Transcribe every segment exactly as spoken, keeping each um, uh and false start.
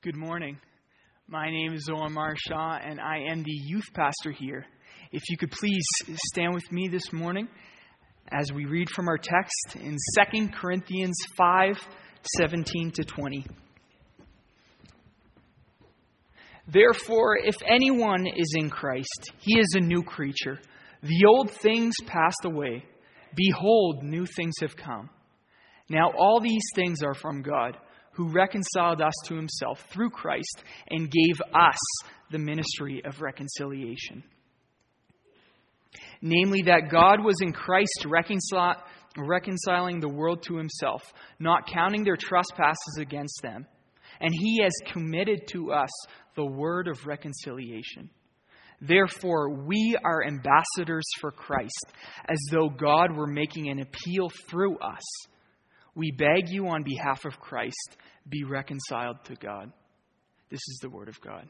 Good morning. My name is Omar Shah, and I am the youth pastor here. If you could please stand with me this morning as we read from our text in Second Corinthians five, seventeen to twenty. Therefore, if anyone is in Christ, he is a new creature. The old things passed away. Behold, new things have come. Now all these things are from God, who reconciled us to himself through Christ and gave us the ministry of reconciliation. Namely, that God was in Christ reconcil- reconciling the world to himself, not counting their trespasses against them. And he has committed to us the word of reconciliation. Therefore, we are ambassadors for Christ, as though God were making an appeal through us. We beg you on behalf of Christ, be reconciled to God. This is the word of God.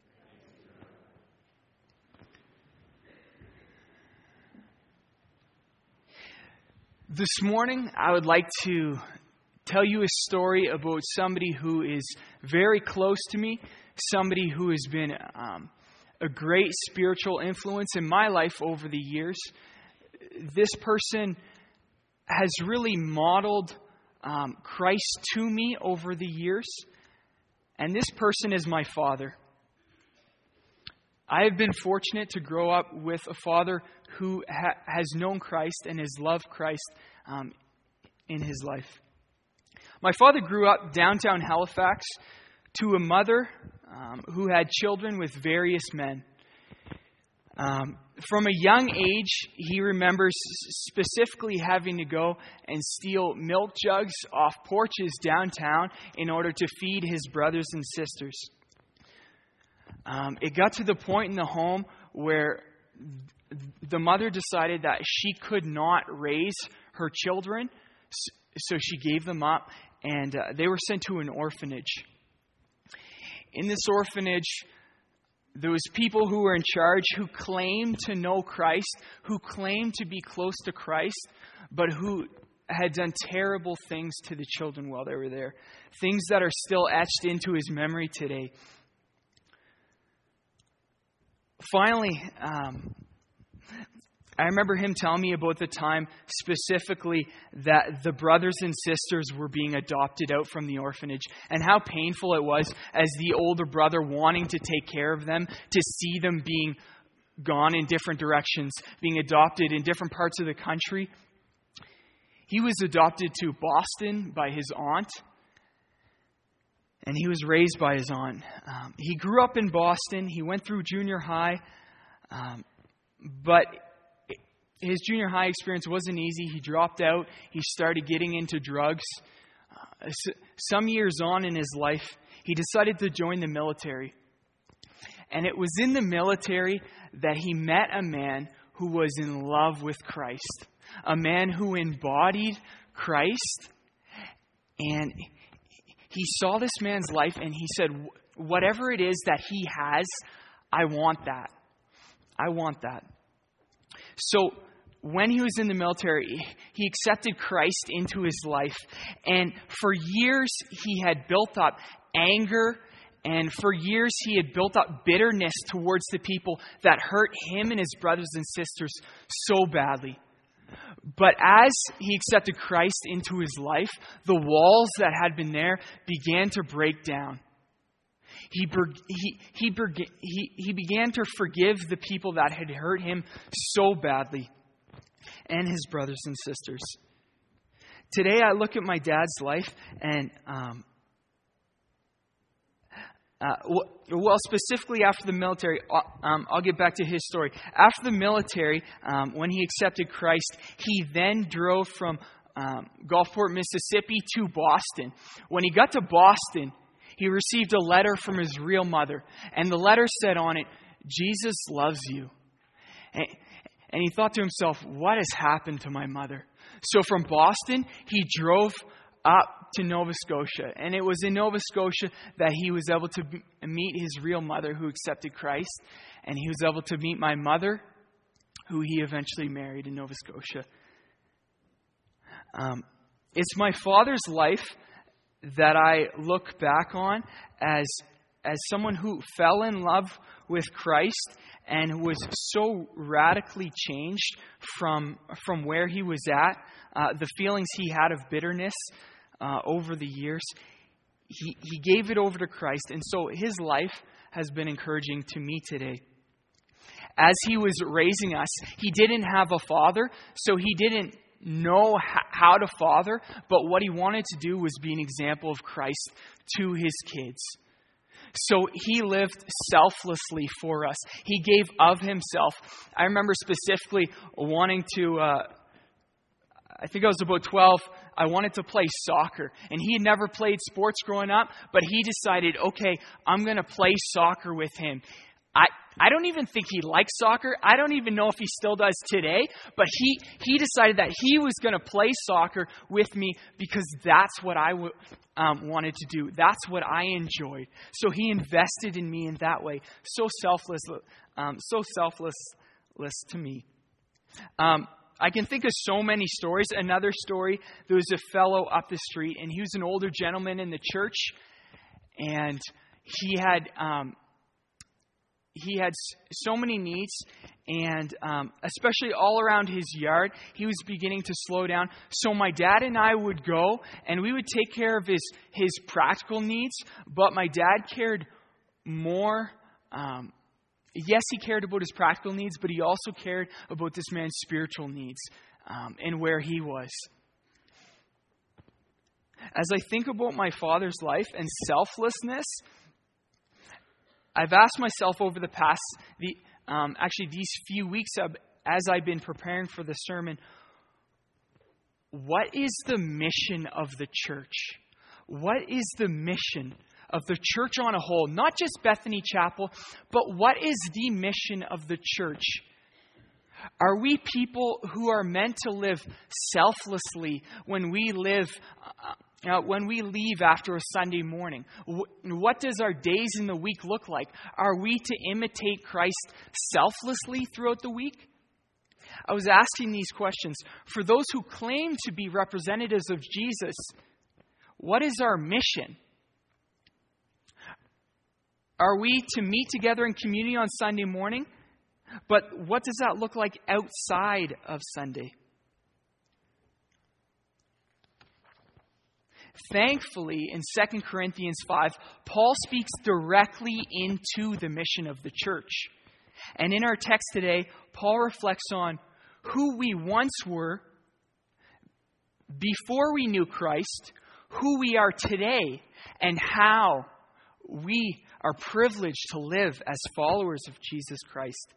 This morning, I would like to tell you a story about somebody who is very close to me, somebody who has been um, a great spiritual influence in my life over the years. This person has really modeled Um, Christ to me over the years, and this person is my father. I have been fortunate to grow up with a father who ha- has known Christ and has loved Christ um, in his life. My father grew up downtown Halifax to a mother um, who had children with various men. Um, from a young age, he remembers specifically having to go and steal milk jugs off porches downtown in order to feed his brothers and sisters. Um, it got to the point in the home where the mother decided that she could not raise her children, so she gave them up, and uh, they were sent to an orphanage. In this orphanage, there was people who were in charge who claimed to know Christ, who claimed to be close to Christ, but who had done terrible things to the children while they were there. Things that are still etched into his memory today. Finally, um, I remember him telling me about the time specifically that the brothers and sisters were being adopted out from the orphanage, and how painful it was as the older brother wanting to take care of them, to see them being gone in different directions, being adopted in different parts of the country. He was adopted to Boston by his aunt, and he was raised by his aunt. Um, he grew up in Boston. He went through junior high, um, but his junior high experience wasn't easy. He dropped out. He started getting into drugs. Uh, some years on in his life, he decided to join the military. And it was in the military that he met a man who was in love with Christ. A man who embodied Christ. And he saw this man's life and he said, whatever it is that he has, I want that. I want that. So when he was in the military, he accepted Christ into his life. And for years, he had built up anger. And for years, he had built up bitterness towards the people that hurt him and his brothers and sisters so badly. But as he accepted Christ into his life, the walls that had been there began to break down. He, he, he, he, he began to forgive the people that had hurt him so badly, and his brothers and sisters. Today I look at my dad's life and, um, uh, well, specifically after the military, um, I'll get back to his story. After the military, um, when he accepted Christ, he then drove from um, Gulfport, Mississippi to Boston. When he got to Boston, he received a letter from his real mother. And the letter said on it, Jesus loves you. And, and he thought to himself, what has happened to my mother? So from Boston, he drove up to Nova Scotia. And it was in Nova Scotia that he was able to meet his real mother who accepted Christ. And he was able to meet my mother, who he eventually married in Nova Scotia. Um, it's my father's life that I look back on as as someone who fell in love with Christ and was so radically changed from from where he was at, uh, the feelings he had of bitterness uh, over the years. He, he gave it over to Christ, and so his life has been encouraging to me today. As he was raising us, he didn't have a father, so he didn't know how to father, but what he wanted to do was be an example of Christ to his kids. So he lived selflessly for us. He gave of himself. I remember specifically wanting to, uh, I think I was about twelve, I wanted to play soccer. And he had never played sports growing up, but he decided, okay, I'm going to play soccer with him. I, I don't even think he likes soccer. I don't even know if he still does today. But he, he decided that he was going to play soccer with me because that's what I w- um, wanted to do. That's what I enjoyed. So he invested in me in that way. So selfless, um, so selfless to me. Um, I can think of so many stories. Another story, there was a fellow up the street, and he was an older gentleman in the church. And he had... Um, He had so many needs, and um, especially all around his yard, he was beginning to slow down. So my dad and I would go, and we would take care of his, his practical needs, but my dad cared more. Um, yes, he cared about his practical needs, but he also cared about this man's spiritual needs um, and where he was. As I think about my father's life and selflessness, I've asked myself over the past, the um, actually these few weeks as I've been preparing for the sermon, what is the mission of the church? What is the mission of the church on a whole? Not just Bethany Chapel, but what is the mission of the church? Are we people who are meant to live selflessly when we live... Uh, Now, when we leave after a Sunday morning, what does our days in the week look like? Are we to imitate Christ selflessly throughout the week? I was asking these questions. For those who claim to be representatives of Jesus, what is our mission? Are we to meet together in community on Sunday morning? But what does that look like outside of Sunday? Thankfully, in Second Corinthians five, Paul speaks directly into the mission of the church. And in our text today, Paul reflects on who we once were before we knew Christ, who we are today, and how we are privileged to live as followers of Jesus Christ.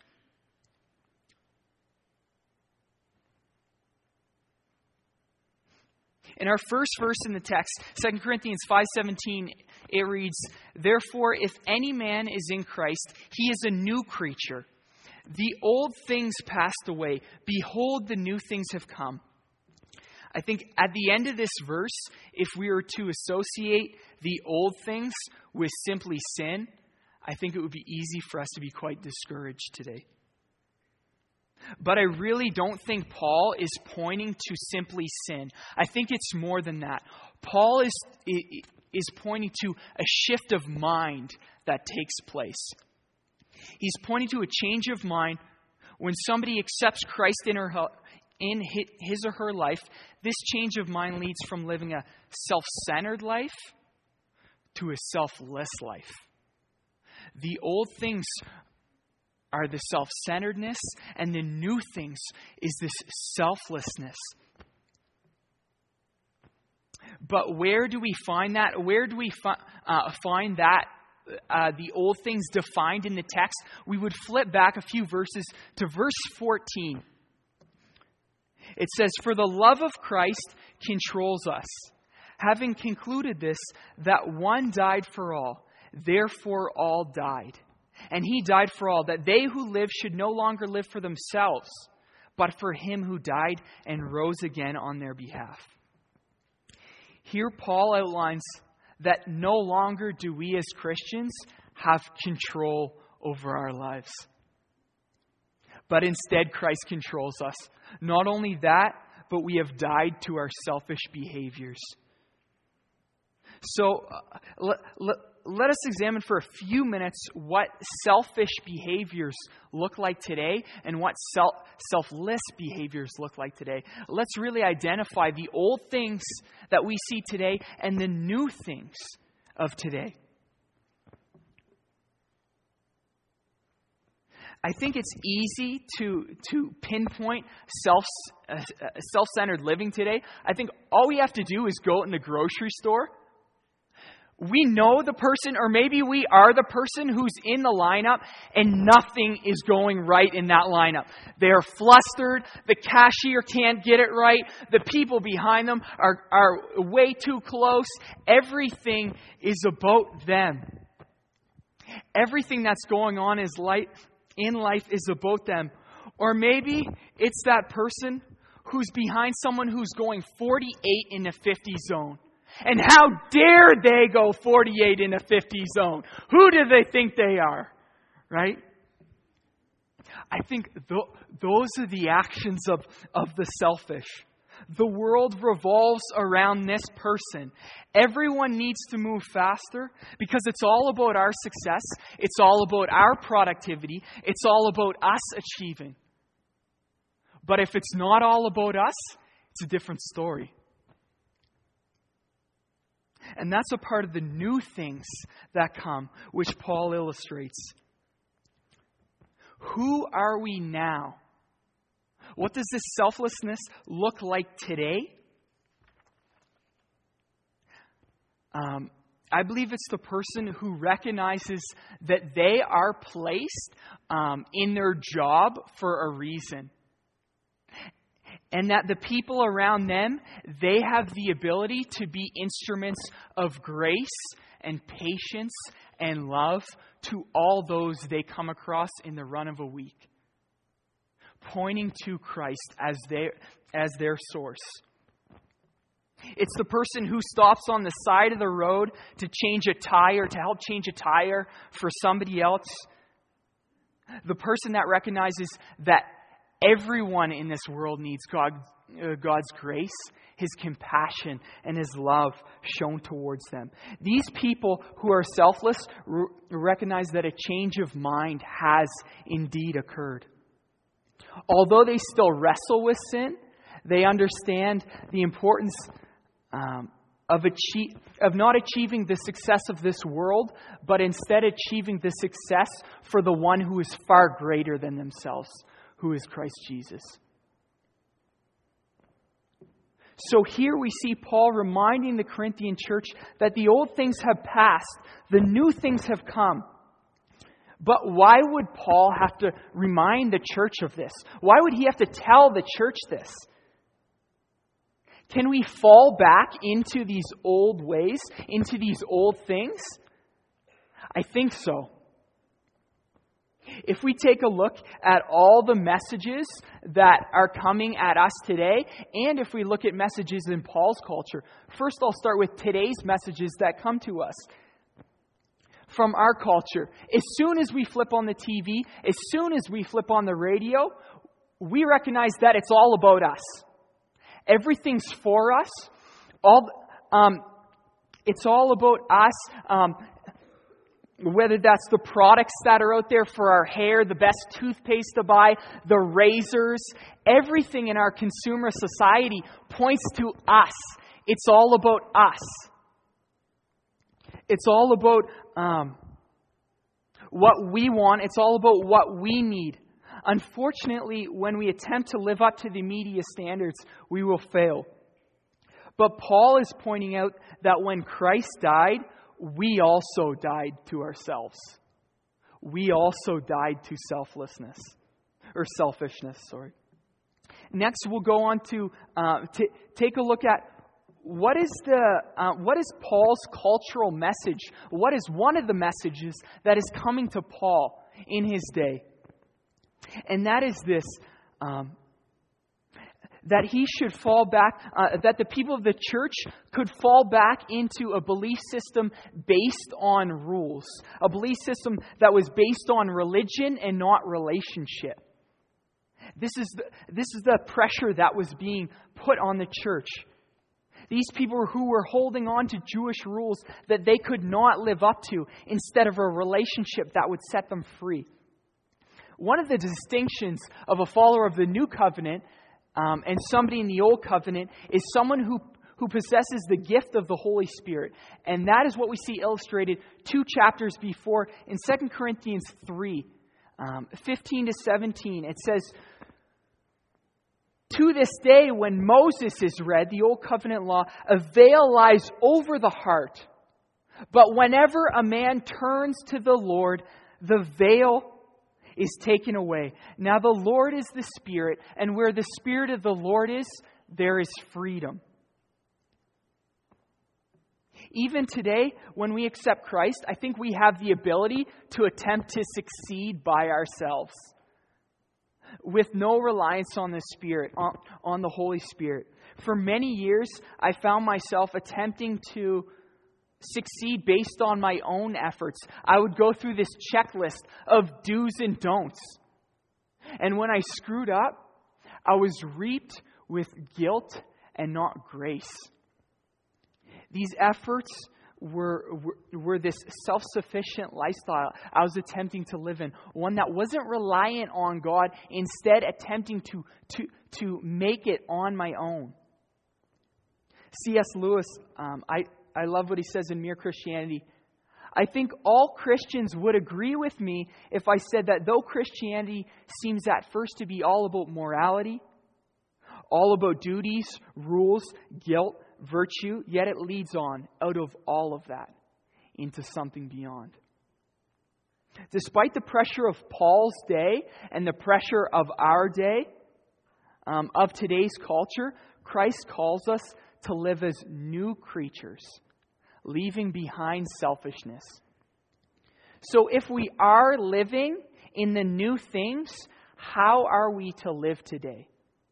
In our first verse in the text, Second Corinthians five seventeen, it reads, "Therefore, if any man is in Christ, he is a new creature. The old things passed away. Behold, the new things have come." I think at the end of this verse, if we were to associate the old things with simply sin, I think it would be easy for us to be quite discouraged today. But I really don't think Paul is pointing to simply sin. I think it's more than that. Paul is, is pointing to a shift of mind that takes place. He's pointing to a change of mind when somebody accepts Christ in, her, in his or her life. This change of mind leads from living a self-centered life to a selfless life. The old things are the self-centeredness, and the new things is this selflessness. But where do we find that? Where do we fi- uh, find that, uh, the old things defined in the text? We would flip back a few verses to verse fourteen. It says, "For the love of Christ controls us, having concluded this, that one died for all, therefore all died. And he died for all, that they who live should no longer live for themselves, but for him who died and rose again on their behalf." Here Paul outlines that no longer do we as Christians have control over our lives, but instead Christ controls us. Not only that, but we have died to our selfish behaviors. So uh, let, let, let us examine for a few minutes what selfish behaviors look like today and what self, selfless behaviors look like today. Let's really identify the old things that we see today and the new things of today. I think it's easy to to pinpoint self uh, self-centered living today. I think all we have to do is go in the grocery store. We know the person, or maybe we are the person who's in the lineup and nothing is going right in that lineup. They're flustered. The cashier can't get it right. The people behind them are, are way too close. Everything is about them. Everything that's going on is light. in life is about them. Or maybe it's that person who's behind someone who's going forty-eight in the fifty zone. And how dare they go forty-eight in the fifty zone? Who do they think they are? Right? I think th- those are the actions of, of the selfish. The world revolves around this person. Everyone needs to move faster because it's all about our success. It's all about our productivity. It's all about us achieving. But if it's not all about us, it's a different story. And that's a part of the new things that come, which Paul illustrates. Who are we now? What does this selflessness look like today? Um, I believe it's the person who recognizes that they are placed um, in their job for a reason. And that the people around them, they have the ability to be instruments of grace and patience and love to all those they come across in the run of a week, pointing to Christ as their, as their source. It's the person who stops on the side of the road to change a tire, to help change a tire for somebody else. The person that recognizes that everyone in this world needs God, uh, God's grace, His compassion, and His love shown towards them. These people who are selfless r- recognize that a change of mind has indeed occurred. Although they still wrestle with sin, they understand the importance um, of, achieve, of not achieving the success of this world, but instead achieving the success for the one who is far greater than themselves, who is Christ Jesus. So here we see Paul reminding the Corinthian church that the old things have passed, the new things have come. But why would Paul have to remind the church of this? Why would he have to tell the church this? Can we fall back into these old ways, into these old things? I think so. If we take a look at all the messages that are coming at us today, and if we look at messages in Paul's culture, first I'll start with today's messages that come to us from our culture. As soon as we flip on the T V, as soon as we flip on the radio, we recognize that it's all about us. Everything's for us. All, um, it's all about us. Um, whether that's the products that are out there for our hair, the best toothpaste to buy, the razors, everything in our consumer society points to us. It's all about us. It's all about um, what we want. It's all about what we need. Unfortunately, when we attempt to live up to the media standards, we will fail. But Paul is pointing out that when Christ died, we also died to ourselves. We also died to selflessness, or selfishness, sorry. Next, we'll go on to uh, t- take a look at what is the uh, what is Paul's cultural message? What is one of the messages that is coming to Paul in his day? And that is this, um, that he should fall back, uh, that the people of the church could fall back into a belief system based on rules. A belief system that was based on religion and not relationship. This is the, this is the pressure that was being put on the church. These people who were holding on to Jewish rules that they could not live up to instead of a relationship that would set them free. One of the distinctions of a follower of the New Covenant um, and somebody in the Old Covenant is someone who, who possesses the gift of the Holy Spirit. And that is what we see illustrated two chapters before in Second Corinthians three, um, fifteen to seventeen. It says, "To this day, when Moses is read, the Old Covenant law, a veil lies over the heart. But whenever a man turns to the Lord, the veil is taken away. Now the Lord is the Spirit, and where the Spirit of the Lord is, there is freedom." Even today, when we accept Christ, I think we have the ability to attempt to succeed by ourselves, with no reliance on the Spirit, on, on the Holy Spirit. For many years, I found myself attempting to succeed based on my own efforts. I would go through this checklist of do's and don'ts. And when I screwed up, I was reaped with guilt and not grace. These efforts were, were, were this self-sufficient lifestyle I was attempting to live in, one that wasn't reliant on God, instead attempting to, to, to make it on my own. C S Lewis, um, I, I love what he says in Mere Christianity. "I think all Christians would agree with me if I said that though Christianity seems at first to be all about morality, all about duties, rules, guilt, virtue, yet it leads on out of all of that into something beyond." Despite the pressure of Paul's day and the pressure of our day, um, of today's culture, Christ calls us to live as new creatures, leaving behind selfishness. So if we are living in the new things, how are we to live today?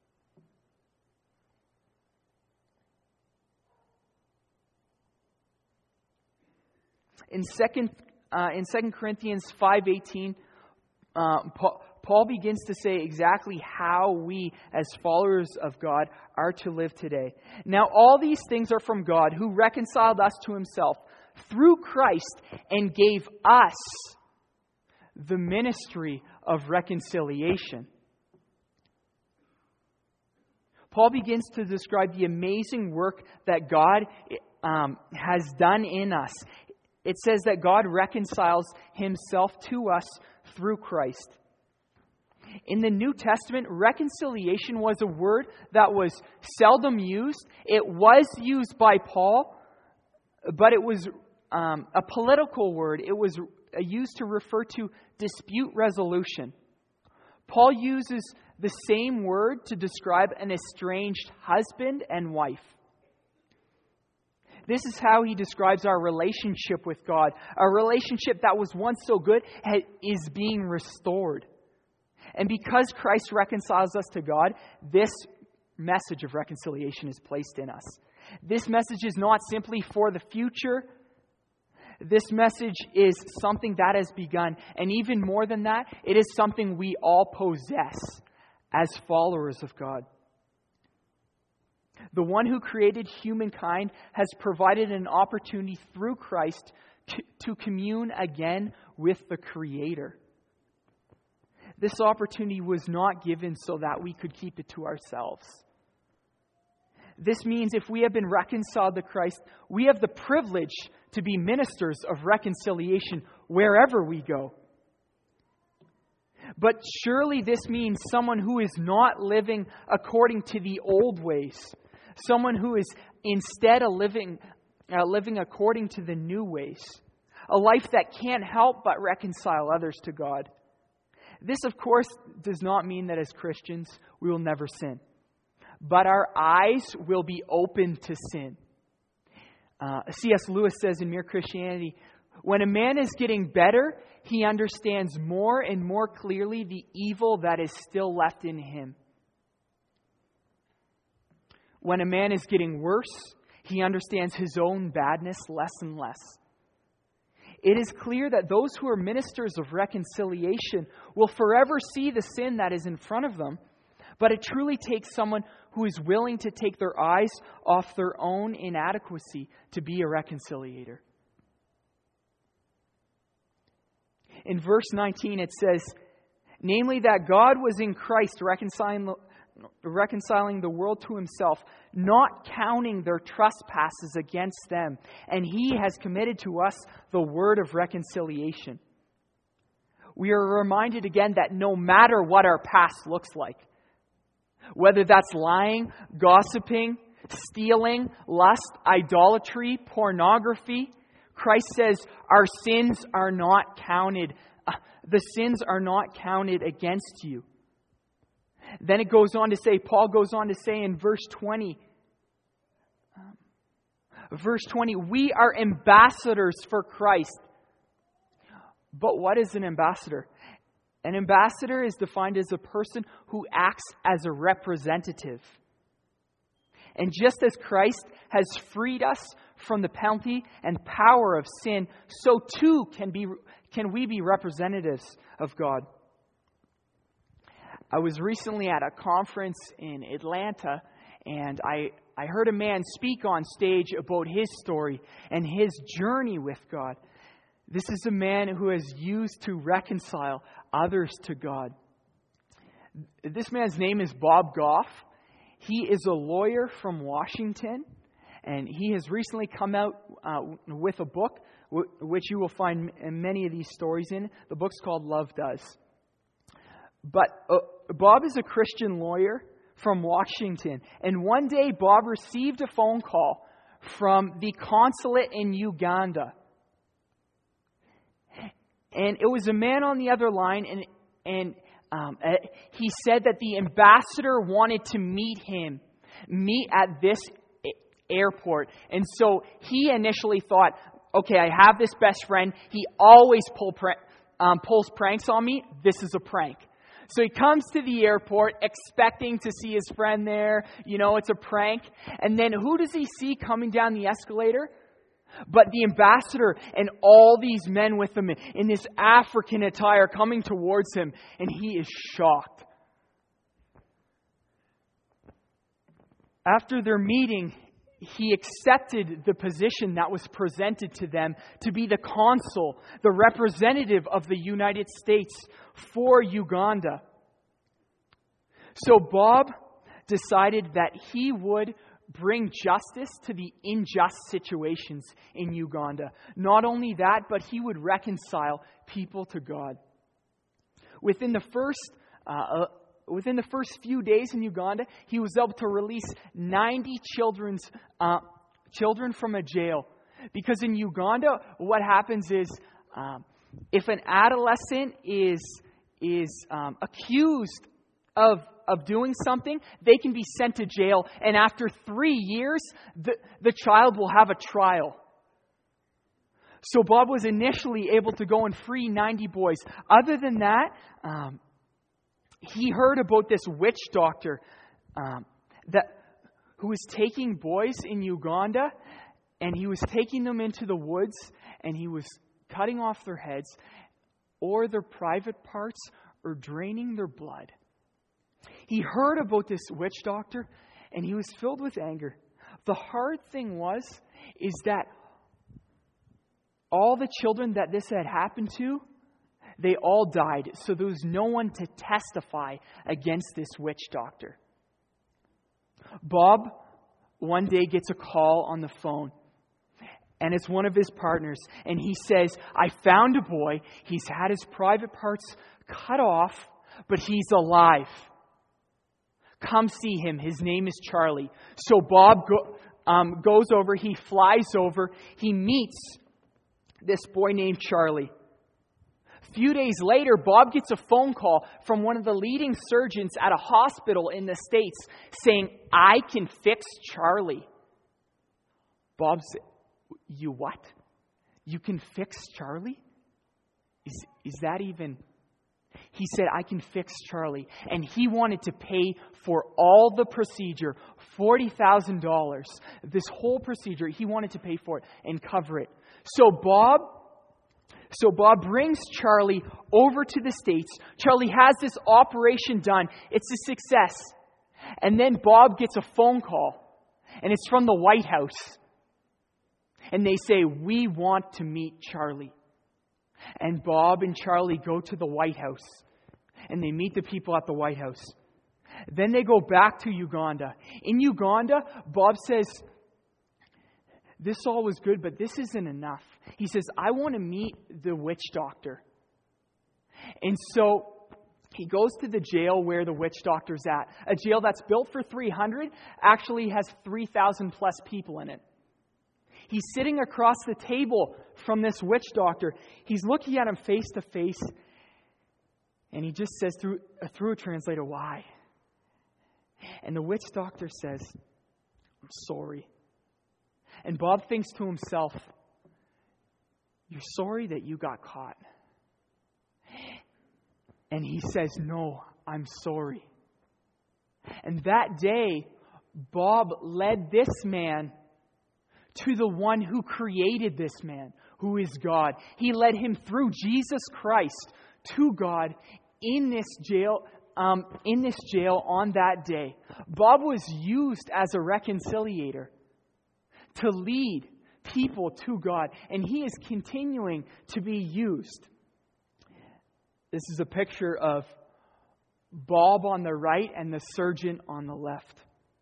In second, uh, in Second Corinthians five eighteen, uh, Paul, Paul begins to say exactly how we, as followers of God, are to live today. "Now all these things are from God, who reconciled us to Himself through Christ and gave us the ministry of reconciliation." Paul begins to describe the amazing work that God um, has done in us. It says that God reconciles Himself to us through Christ. In the New Testament, reconciliation was a word that was seldom used. It was used by Paul, but it was um, a political word. It was used to refer to dispute resolution. Paul uses the same word to describe an estranged husband and wife. This is how he describes our relationship with God. A relationship that was once so good is being restored. And because Christ reconciles us to God, this message of reconciliation is placed in us. This message is not simply for the future. This message is something that has begun. And even more than that, it is something we all possess as followers of God. The one who created humankind has provided an opportunity through Christ to, to commune again with the Creator. This opportunity was not given so that we could keep it to ourselves. This means if we have been reconciled to Christ, we have the privilege to be ministers of reconciliation wherever we go. But surely this means someone who is not living according to the old ways. Someone who is instead a living, uh, living according to the new ways. A life that can't help but reconcile others to God. This, of course, does not mean that as Christians we will never sin. But our eyes will be open to sin. Uh, C S Lewis says in Mere Christianity, when a man is getting better, he understands more and more clearly the evil that is still left in him. When a man is getting worse, he understands his own badness less and less. It is clear that those who are ministers of reconciliation will forever see the sin that is in front of them, But it truly takes someone who is willing to take their eyes off their own inadequacy to be a reconciliator. In verse nineteen it says, namely that God was in Christ reconciling the, reconciling the world to himself, not counting their trespasses against them, and he has committed to us the word of reconciliation. We are reminded again that no matter what our past looks like, whether that's lying, gossiping, stealing, lust, idolatry, pornography, Christ says our sins are not counted. Uh, the sins are not counted against you. Then it goes on to say, Paul goes on to say in verse twenty, um, verse twenty, we are ambassadors for Christ. But what is an ambassador? An ambassador is defined as a person who acts as a representative. And just as Christ has freed us from the penalty and power of sin, so too can be can we be representatives of God. I was recently at a conference in Atlanta, and I, I heard a man speak on stage about his story and his journey with God. This is a man who has used to reconcile others to God. This man's name is Bob Goff. He is a lawyer from Washington, and he has recently come out uh, with a book, w- which you will find m- many of these stories in. The book's called Love Does. But uh, Bob is a Christian lawyer from Washington, and one day Bob received a phone call from the consulate in Uganda. And it was a man on the other line, and and um, uh, he said that the ambassador wanted to meet him, meet at this airport. And so he initially thought, okay, I have this best friend. He always pull pr- um, pulls pranks on me. This is a prank. So he comes to the airport expecting to see his friend there. You know, it's a prank. And then who does he see coming down the escalator? But the ambassador and all these men with him in this African attire coming towards him. And he is shocked. After their meeting, he accepted the position that was presented to them to be the consul, the representative of the United States for Uganda. So Bob decided that he would bring justice to the unjust situations in Uganda. Not only that, but he would reconcile people to God. Within the first uh, within the first few days in Uganda, he was able to release ninety children's uh, children from a jail. Because in Uganda, what happens is, um, if an adolescent is is um, accused of of doing something, they can be sent to jail, and after three years, the, the child will have a trial. So Bob was initially able to go and free ninety boys. Other than that, um, he heard about this witch doctor um, that who was taking boys in Uganda, and he was taking them into the woods, and he was cutting off their heads or their private parts or draining their blood. He heard about this witch doctor, and he was filled with anger. The hard thing was, is that all the children that this had happened to, they all died. So there was no one to testify against this witch doctor. Bob one day gets a call on the phone, and it's one of his partners, and he says, I found a boy. He's had his private parts cut off, but he's alive. Come see him. His name is Charlie. So Bob go, um, goes over. He flies over. He meets this boy named Charlie. A few days later, Bob gets a phone call from one of the leading surgeons at a hospital in the States saying, I can fix Charlie. Bob said, you what? You can fix Charlie? Is, is that even... He said, I can fix Charlie. And he wanted to pay for all the procedure, forty thousand dollars. This whole procedure, he wanted to pay for it and cover it. So Bob So Bob brings Charlie over to the States. Charlie has this operation done. It's a success. And then Bob gets a phone call. And it's from the White House. And they say, we want to meet Charlie. And Bob and Charlie go to the White House. And they meet the people at the White House. Then they go back to Uganda. In Uganda, Bob says, this all was good, but this isn't enough. He says, I want to meet the witch doctor. And so he goes to the jail where the witch doctor's at. A jail that's built for three hundred actually has three thousand plus people in it. He's sitting across the table from this witch doctor. He's looking at him face to face. And he just says through, through a translator, why? And the witch doctor says, I'm sorry. And Bob thinks to himself, you're sorry that you got caught. And he says, no, I'm sorry. And that day, Bob led this man to the one who created this man, who is God. He led him through Jesus Christ to God in this jail, um, in this jail on that day. Bob was used as a reconciliator to lead people to God. And he is continuing to be used. This is a picture of Bob on the right and the surgeon on the left.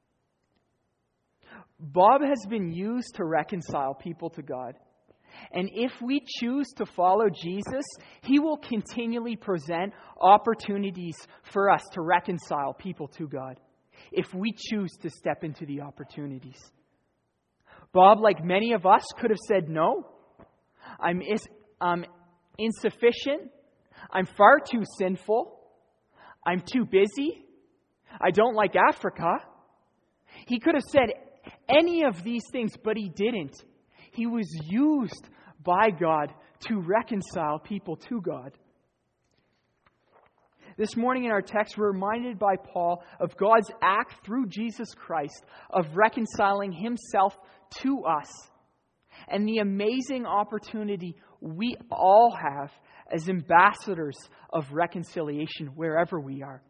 Bob has been used to reconcile people to God. And if we choose to follow Jesus, He will continually present opportunities for us to reconcile people to God, if we choose to step into the opportunities. Bob, like many of us, could have said, no, I'm is, um, insufficient. I'm far too sinful. I'm too busy. I don't like Africa. He could have said any of these things, but he didn't. He was used by God to reconcile people to God. This morning in our text, we're reminded by Paul of God's act through Jesus Christ of reconciling Himself to us, and the amazing opportunity we all have as ambassadors of reconciliation wherever we are.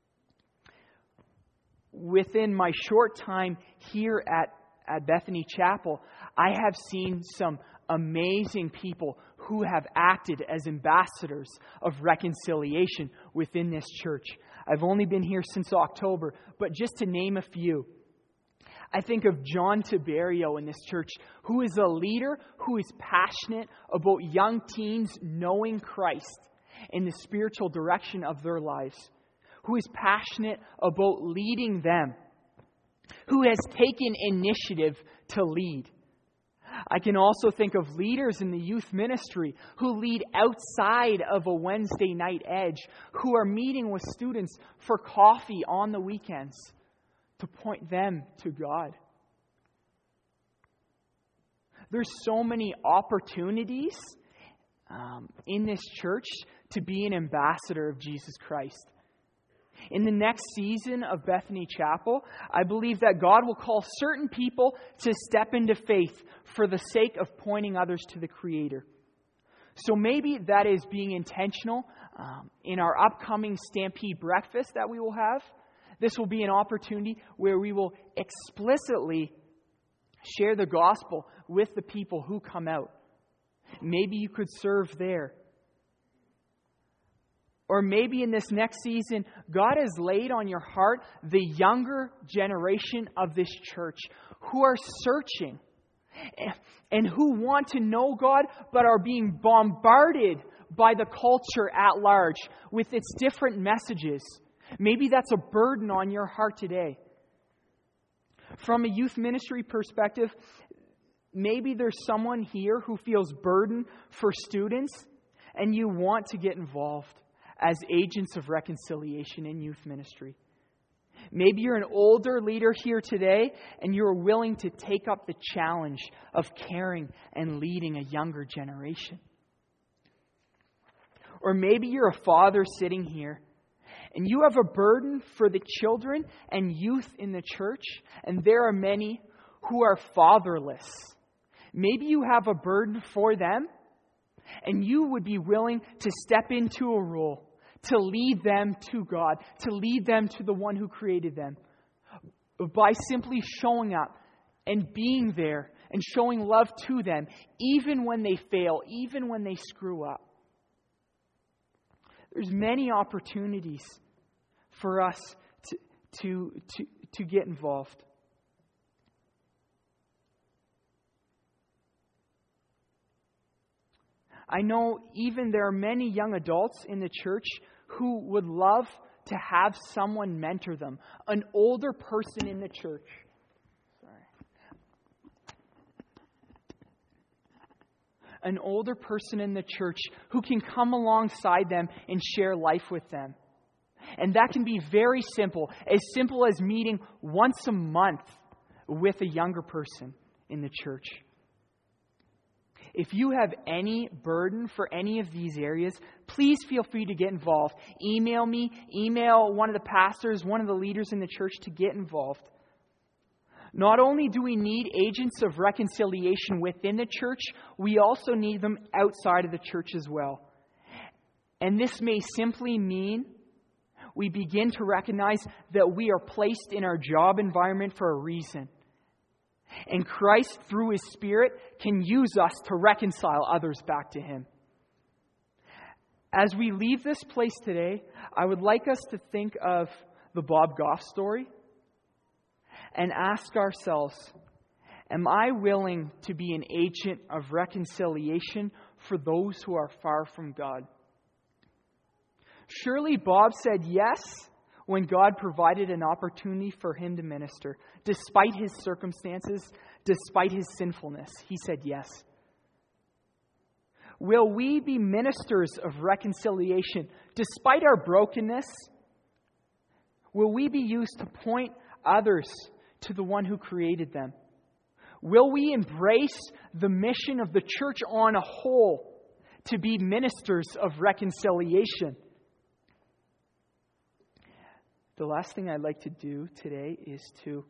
Within my short time here at, at Bethany Chapel, I have seen some amazing people who have acted as ambassadors of reconciliation within this church. I've only been here since October, but just to name a few, I think of John Tiberio in this church, who is a leader who is passionate about young teens knowing Christ in the spiritual direction of their lives, who is passionate about leading them, who has taken initiative to lead. I can also think of leaders in the youth ministry who lead outside of a Wednesday night edge, who are meeting with students for coffee on the weekends to point them to God. There's so many opportunities um, in this church to be an ambassador of Jesus Christ. In the next season of Bethany Chapel, I believe that God will call certain people to step into faith for the sake of pointing others to the Creator. So maybe that is being intentional um, in our upcoming Stampede breakfast that we will have. This will be an opportunity where we will explicitly share the gospel with the people who come out. Maybe you could serve there. Or maybe in this next season, God has laid on your heart the younger generation of this church who are searching and who want to know God, but are being bombarded by the culture at large with its different messages. Maybe that's a burden on your heart today. From a youth ministry perspective, maybe there's someone here who feels burdened for students and you want to get involved as agents of reconciliation in youth ministry. Maybe you're an older leader here today and you're willing to take up the challenge of caring and leading a younger generation. Or maybe you're a father sitting here and you have a burden for the children and youth in the church, and there are many who are fatherless. Maybe you have a burden for them, and you would be willing to step into a role to lead them to God, to lead them to the one who created them, by simply showing up and being there and showing love to them, even when they fail, even when they screw up. There's many opportunities for us to, to, to, to get involved. I know even there are many young adults in the church who would love to have someone mentor them, an older person in the church. Sorry. An older person in the church who can come alongside them and share life with them. And that can be very simple, as simple as meeting once a month with a younger person in the church. If you have any burden for any of these areas, please feel free to get involved. Email me, email one of the pastors, one of the leaders in the church to get involved. Not only do we need agents of reconciliation within the church, we also need them outside of the church as well. And this may simply mean we begin to recognize that we are placed in our job environment for a reason. And Christ, through His Spirit, can use us to reconcile others back to Him. As we leave this place today, I would like us to think of the Bob Goff story and ask ourselves, am I willing to be an agent of reconciliation for those who are far from God? Surely Bob said yes when God provided an opportunity for him to minister. Despite his circumstances, despite his sinfulness, he said yes. Will we be ministers of reconciliation despite our brokenness? Will we be used to point others to the one who created them? Will we embrace the mission of the church on a whole to be ministers of reconciliation? The last thing I'd like to do today is to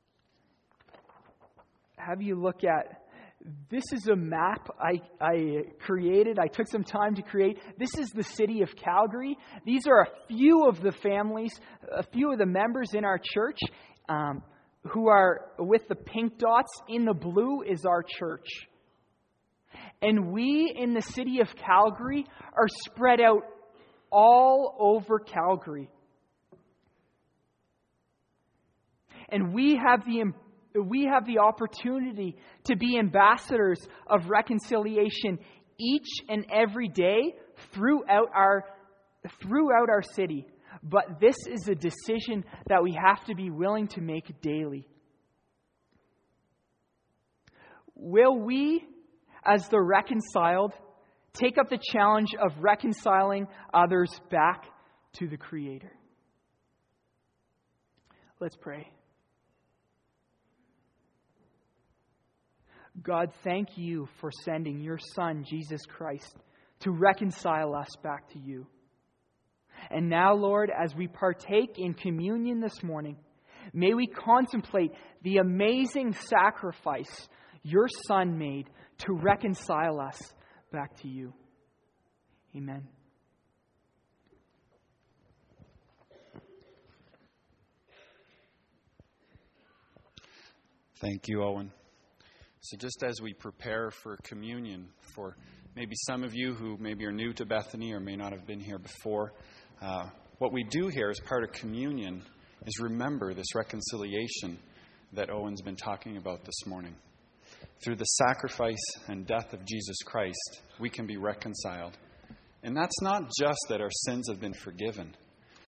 have you look at, this is a map I, I created. I took some time to create. This is the city of Calgary. These are a few of the families, a few of the members in our church um, who are with the pink dots. In the blue is our church. And we in the city of Calgary are spread out all over Calgary. And we have the we have the opportunity to be ambassadors of reconciliation each and every day throughout our throughout our city. But this is a decision that we have to be willing to make daily. Will we, as the reconciled, take up the challenge of reconciling others back to the Creator? Let's pray. God, thank you for sending your Son, Jesus Christ, to reconcile us back to you. And now, Lord, as we partake in communion this morning, may we contemplate the amazing sacrifice your Son made to reconcile us back to you. Amen. Thank you, Owen. So just as we prepare for communion, for maybe some of you who maybe are new to Bethany or may not have been here before, uh, what we do here as part of communion is remember this reconciliation that Owen's been talking about this morning. Through the sacrifice and death of Jesus Christ, we can be reconciled. And that's not just that our sins have been forgiven.